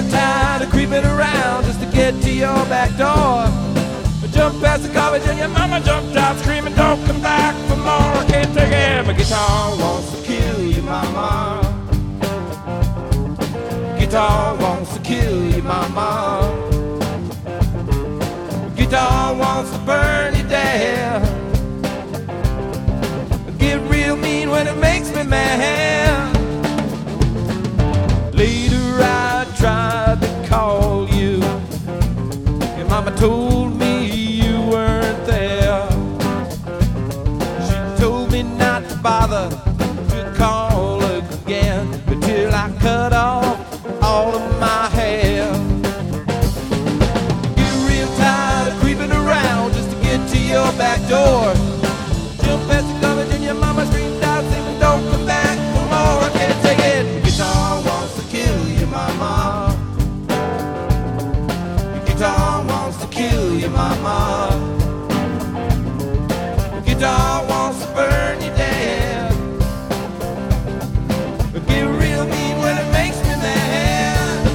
tired of creeping around just to get to your back door. I jump past the garbage and your mama jumped out screaming, don't come back for more. I can't take it. My guitar wants to kill you, mama. Guitar wants to kill you, mama. Guitar wants to burn you down. Get real mean when it makes me mad. Later I tried to call you. Your mama told me you weren't there. She told me not to bother to call again until I cut off all of my hair. Get real tired of creeping around just to get to your back door. Jump past the garbage and your mama screamed out, saying, don't come back for more. I can't take it. Guitar wants to kill you, mama. Guitar wants to kill you, mama. Guitar wants to burn you down. Get real mean when it makes me mad.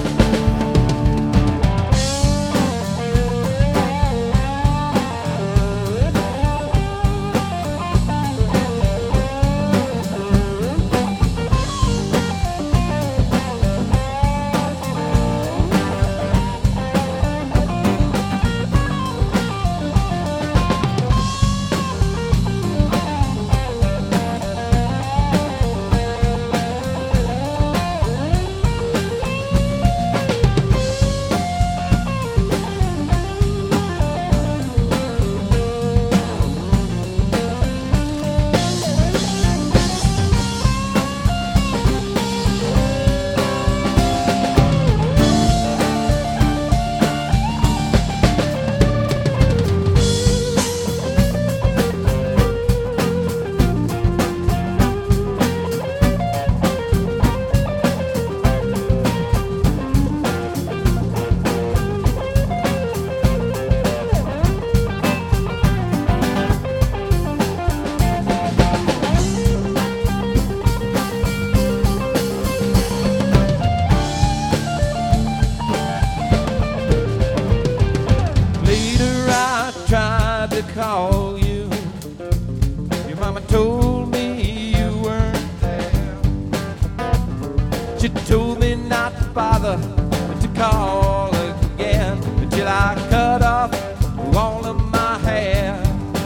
Call you. Your mama told me you weren't there. She told me not to bother to call again until I cut off all of my hair.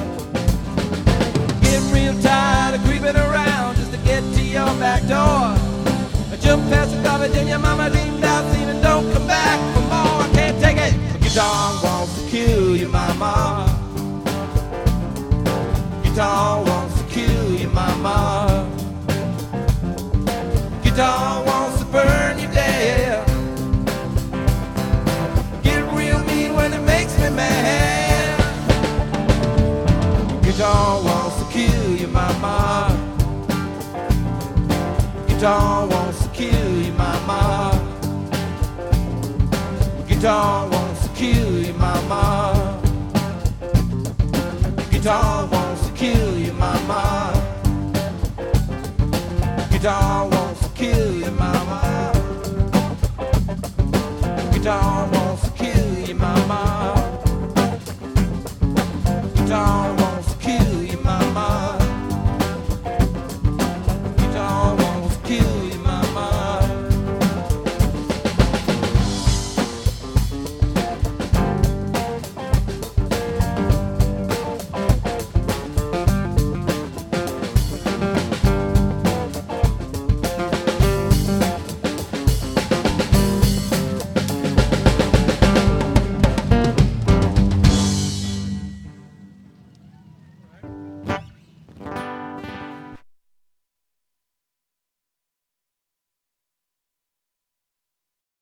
Getting real tired of creeping around just to get to your back door. I jumped past the garbage and your mama leaned out saying, don't come back for more. I can't take it. The guitar wants to kill you, mama. Guitar wants to kill you, mama. Guitar wants to burn you down. Get real mean when it makes me mad. Guitar wants to kill you, mama. Guitar wants to kill you, mama. Guitar wants to kill you, mama. Guitar wants to kill you, mama. Guitar wants to kill you, mama. Guitar wants to kill you, mama. Guitar